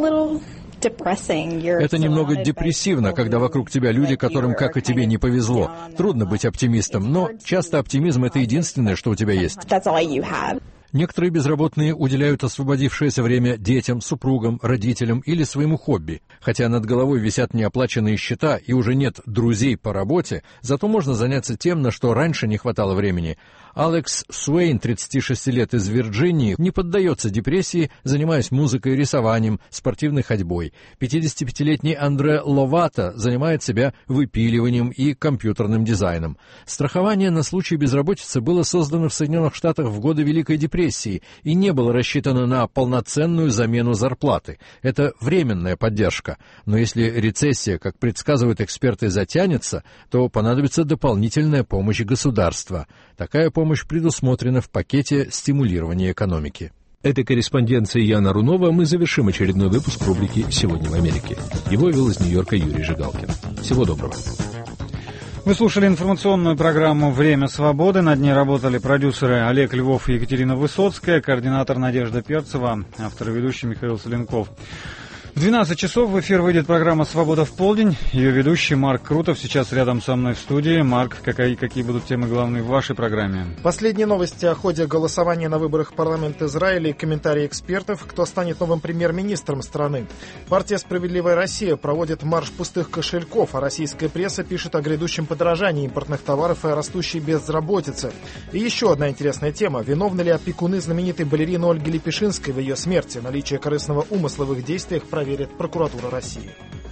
Это немного депрессивно, когда вокруг тебя люди, которым, как и тебе, не повезло. Трудно быть оптимистом, но часто оптимизм — это единственное, что у тебя есть. Некоторые безработные уделяют освободившееся время детям, супругам, родителям или своему хобби. Хотя над головой висят неоплаченные счета и уже нет друзей по работе, зато можно заняться тем, на что раньше не хватало времени. Алекс Суэйн, 36 лет, из Вирджинии, не поддается депрессии, занимаясь музыкой, рисованием, спортивной ходьбой. 55-летний Андре Ловато занимает себя выпиливанием и компьютерным дизайном. Страхование на случай безработицы было создано в Соединенных Штатах в годы Великой депрессии и не было рассчитано на полноценную замену зарплаты. Это временная поддержка. Но если рецессия, как предсказывают эксперты, затянется, то понадобится дополнительная помощь государства. Такая помощь предусмотрена в пакете стимулирования экономики. Этой корреспонденцией Яна Рунова мы завершим очередной выпуск рубрики «Сегодня в Америке». Его вел из Нью-Йорка Юрий Жигалкин. Всего доброго. Вы слушали информационную программу «Время свободы». Над ней работали продюсеры Олег Львов и Екатерина Высоцкая, координатор Надежда Перцева, автор и ведущий Михаил Соленков. В 12 часов в эфир выйдет программа «Свобода в полдень». Ее ведущий Марк Крутов сейчас рядом со мной в студии. Марк, какие будут темы главные в вашей программе? Последние новости о ходе голосования на выборах в парламент Израиля и комментарии экспертов, кто станет новым премьер-министром страны. Партия «Справедливая Россия» проводит марш пустых кошельков, а российская пресса пишет о грядущем подорожании импортных товаров и о растущей безработице. И еще одна интересная тема. Виновны ли опекуны знаменитой балерины Ольги Лепешинской в ее смерти? Наличие корыстного умысла в их действиях проверит прокуратура России.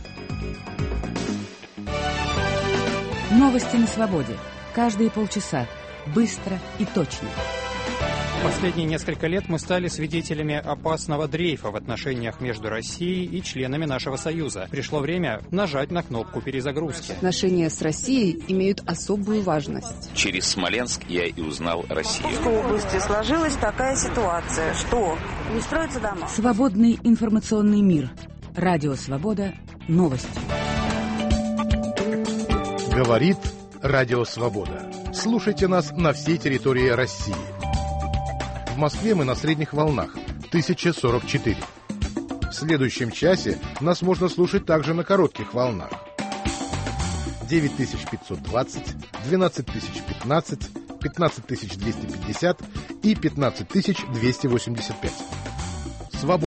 Новости на свободе. Каждые полчаса. Быстро и точно. Последние несколько лет мы стали свидетелями опасного дрейфа в отношениях между Россией и членами нашего Союза. Пришло время нажать на кнопку перезагрузки. Отношения с Россией имеют особую важность. Через Смоленск я и узнал Россию. В Московской области сложилась такая ситуация, что не строятся дома. Свободный информационный мир. Радио «Свобода». Новости. Говорит Радио «Свобода». Слушайте нас на всей территории России. В Москве мы на средних волнах 1044. В следующем часе нас можно слушать также на коротких волнах 9520, 12015, 15250 и 15285. Свобода.